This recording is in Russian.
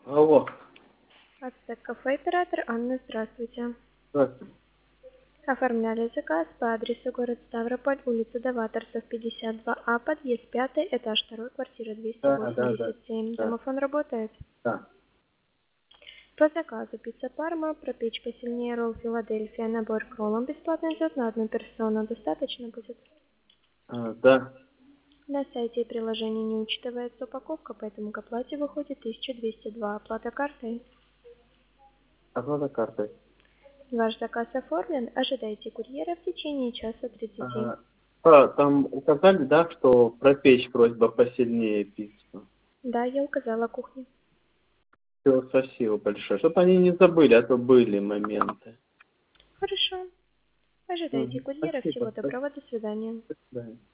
Алло. Ацтек кафе, оператор Анна, здравствуйте. Здравствуйте. Оформляли заказ по адресу город Ставрополь, улица Даваторцев, 52А, подъезд 5, этаж 2, квартира Да. 287. Да. Домофон работает? Да. По заказу пицца Парма, пропечь посильнее, ролл Филадельфия, набор к роллам бесплатно идет на одну персону. Достаточно будет? Да. На сайте и приложении не учитывается упаковка, поэтому к оплате выходит 1202. Оплата картой. Оплата картой. Ваш заказ оформлен. Ожидайте курьера в течение часа 30. Там указали, да, что пропечь просьба посильнее пиццу. Да, я указала кухню. Все, спасибо большое. Чтоб они не забыли, а то были моменты. Хорошо. Ожидайте курьера. Всего Спасибо. доброго. До свидания. До свидания.